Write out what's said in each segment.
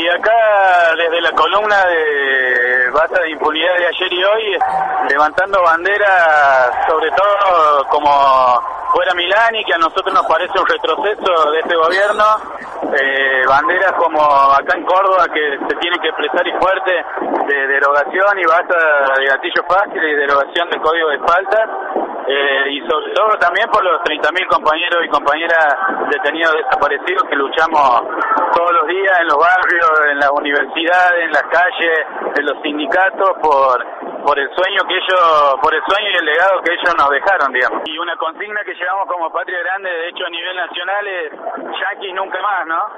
Y acá desde la columna de Basta de Impunidad de ayer y hoy, levantando banderas, sobre todo como fuera Milán, y que a nosotros nos parece un retroceso de este gobierno, banderas como acá en Córdoba, que se tienen que expresar y fuerte, de derogación y basta de gatillo fácil y derogación del código de faltas, y sobre todo también por los 30.000 compañeros y compañeras detenidos desaparecidos que luchamos todos los días en los barrios, en las universidades, en las calles, en los sindicatos, por el sueño y el legado que ellos nos dejaron, digamos. Y una consigna que llevamos como Patria Grande, de hecho a nivel nacional, es yanquis nunca más, ¿no?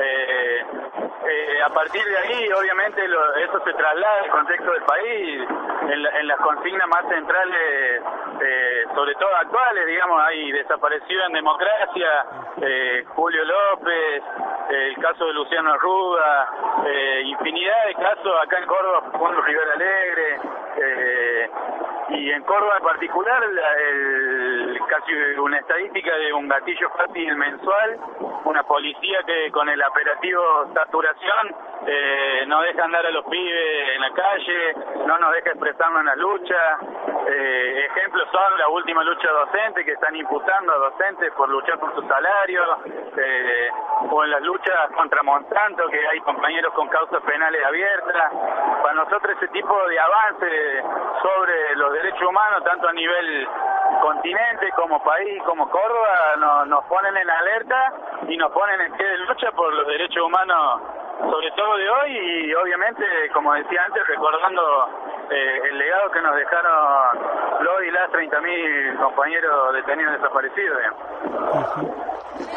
A partir de ahí, obviamente, eso se traslada al contexto del país, en las consignas más centrales, sobre todo actuales, digamos. Hay desaparecido en democracia, Julio López, el caso de Luciano Arruda, infinidad de casos acá en Córdoba, Facundo Rivera Alegre, y en Córdoba en particular, casi una estadística de un gatillo fácil mensual, una policía que con el operativo saturación no deja andar a los pibes en la calle, no nos deja expresarnos en la lucha. Ejemplos son la última lucha docente, que están imputando a docentes por luchar por su salario, o en las luchas contra Monsanto, que hay compañeros con causas penales abiertas. Para nosotros ese tipo de avance sobre los derechos humanos, tanto a nivel continente como país, como Córdoba, nos ponen en alerta y nos ponen en pie de lucha por los derechos humanos, sobre todo de hoy, y obviamente, como decía antes, recordando el legado que nos dejaron los y las 30.000 compañeros detenidos desaparecidos, digamos.